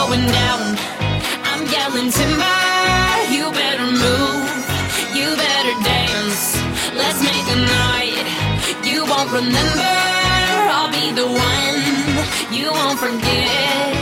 going down. I'm yelling timber, you better move, you better dance. Let's make a night you won't remember. I'll be the one you won't forget.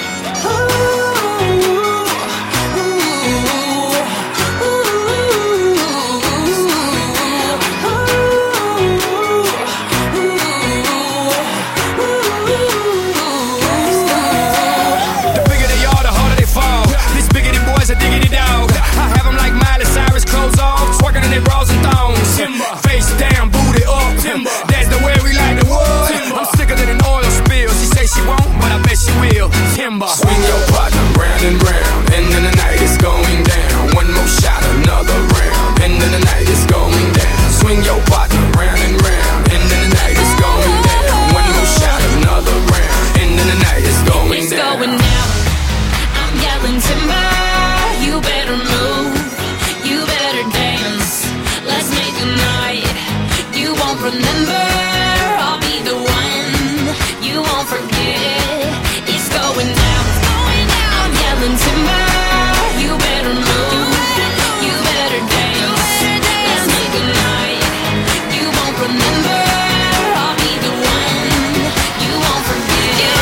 Diggity dog, I have them like Miley Cyrus, clothes off, twerking in their bras and thongs. Timber. Face down, booty up. Timber. That's the way we like the wood. Timber. I'm sicker than an oil spill. She say she won't, but I bet she will. Timber. Swing your partner round and round, and then the night is going down. One more shot, another round, and then the night is going down. Swing your partner round and round, and then the night is going down. One more shot, another round, and then the night is going down. It's going down. I'm yelling timber. You better move, you better dance. Let's make a night you won't remember. I'll be the one you won't forget. It's going down, I'm yelling timber. You better move, you better dance. Let's make a night you won't remember. I'll be the one you won't forget.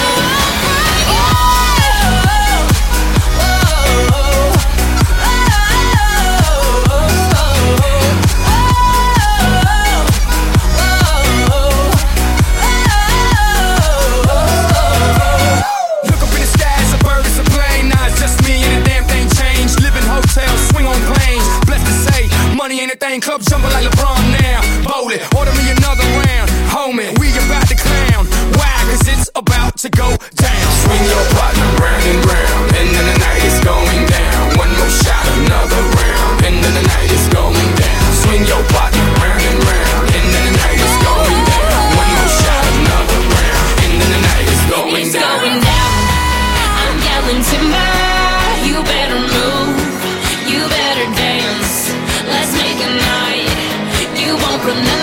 Club jumping like LeBron now. Bowl it, order me another round. Homie, we about to clown. Why? Cause it's about to go down. Swing your partner round and round, and then the night is going down. One more shot, another round, and then the night is going down. Swing your partner round and round, and then the night is going down. One more shot, another round, and then the night is going it's down. It's going down. I'm yelling timber. You better move, you better dance. Let's make a night you won't remember.